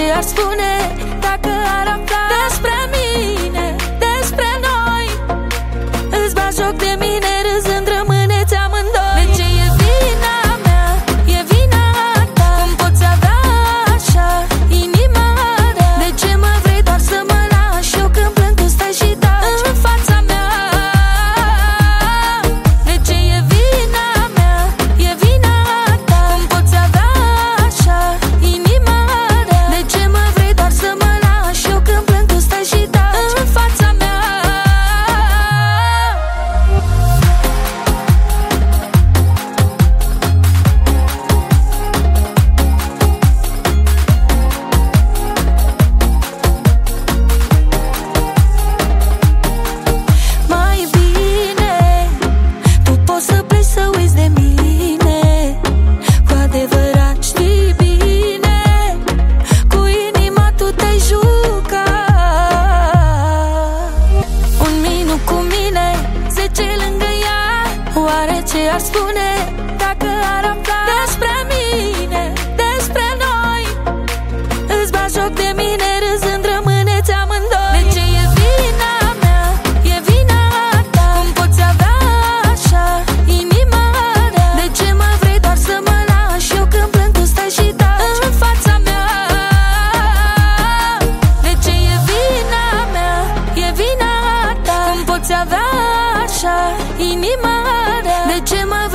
ar spune dacă ar afla despre mine, despre noi? Îți bagi joc de mine, râzând rămâneți amândoi. De ce e vina mea, e vina ta? Cum poți avea așa inima rea? De ce mă vrei doar să mă lași? Eu când plâng tu stai și taci în fața mea. De ce e vina mea, e vina ta? Cum poți avea așa inima rea? De ce mă vrei doar să mă lași? Eu când plâng tu stai și taci în fața mea. Mai bine tu poți să pleci să uiți de mine. Cu adevărat știi bine, cu inima tu te-ai jucat. Un minut cu mine, 10 lângă ea. Oare ce ar spune dacă ar afla despre mine, despre noi? Îți bagi joc de mine, râzând rămâneți amândoi. De ce e vina mea, e vina ta? Cum poți avea așa inima rea? De ce mă vrei doar să mă lași? Eu când plâng tu stai și taci în fața mea. De ce e vina mea, e vina ta? Cum poți avea așa inima rea? De ce mă